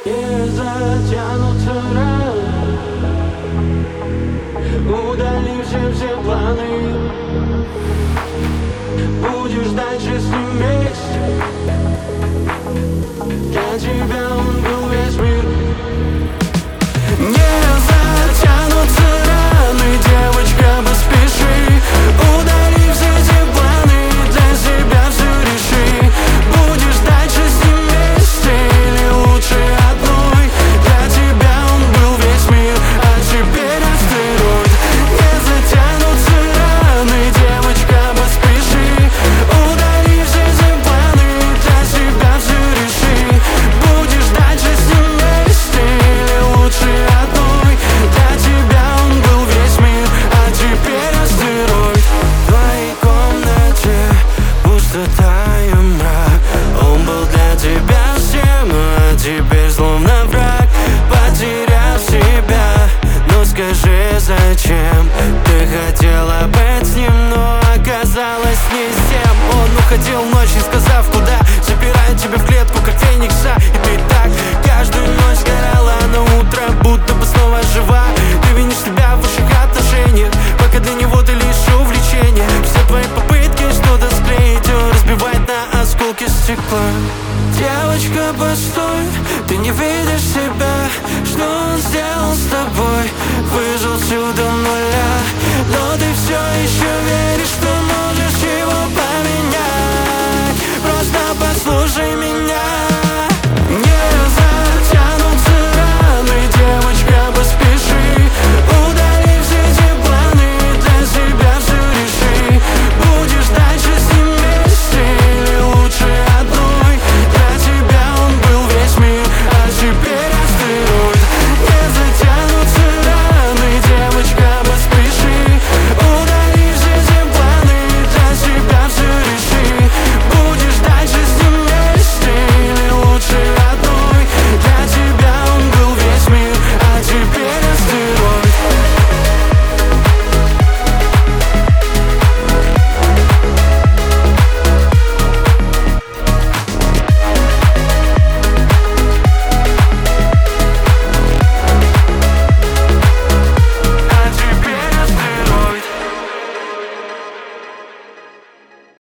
Не затянутся раны, удали все планы. Будешь дальше с ним вместе. Для тебя он был весь мир. Не затянутся раны, девочка, поспеши. Удали все эти планы, для себя все реши. Будешь дальше с ним вместе или лучше одной? Для тебя он был весь мир, а теперь астероид. Не затянутся раны, девочка, поспеши. Удали все эти планы, для себя все реши. Будешь дальше с ним вместе или лучше одной? Для тебя он был весь мир, а теперь астероид. В твоей комнате пустота и мрак. Он был для тебя всем, а теперь словно враг. Потерял себя, но скажи, зачем? Ты хотела быть с ним, но оказалась не с тем. Он уходил ночью, сказав куда. Запирает тебя в клетку, как феникса. И ты так каждую ночь сгорала, а на утро будто бы снова жива. Ты винишь себя в ваших отношениях, пока для него ты лишь увлечение. Все твои попытки что-то склеить, он разбивает на осколки стекла. Девочка, постой, ты не видишь себя. Что он сделал с тобой? Выжил всю до нуля, но ты все еще веришь, что можешь его поменять. Просто послушай